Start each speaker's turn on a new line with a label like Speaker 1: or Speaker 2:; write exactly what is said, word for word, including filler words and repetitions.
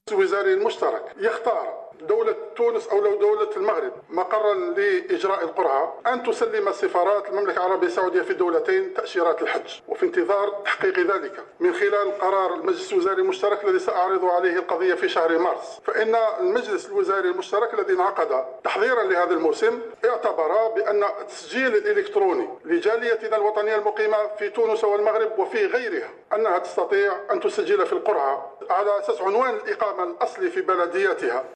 Speaker 1: الوزاري المشترك يختار دولة تونس أو لو دولة المغرب مقرا لإجراء القرعة، أن تسلم سفارات المملكة العربية السعودية في الدولتين تأشيرات الحج، وفي انتظار تحقيق ذلك من خلال قرار المجلس الوزاري المشترك الذي سأعرض عليه القضية في شهر مارس. فإن المجلس الوزاري المشترك الذي انعقد تحضيرا لهذا الموسم اعتبر بأن التسجيل الإلكتروني لجاليتنا الوطنية المقيمة في تونس والمغرب وفي غيرها أنها تستطيع أن تسجل في القرعة على أساس عنوان الإقامة الأصلي في بلدياتها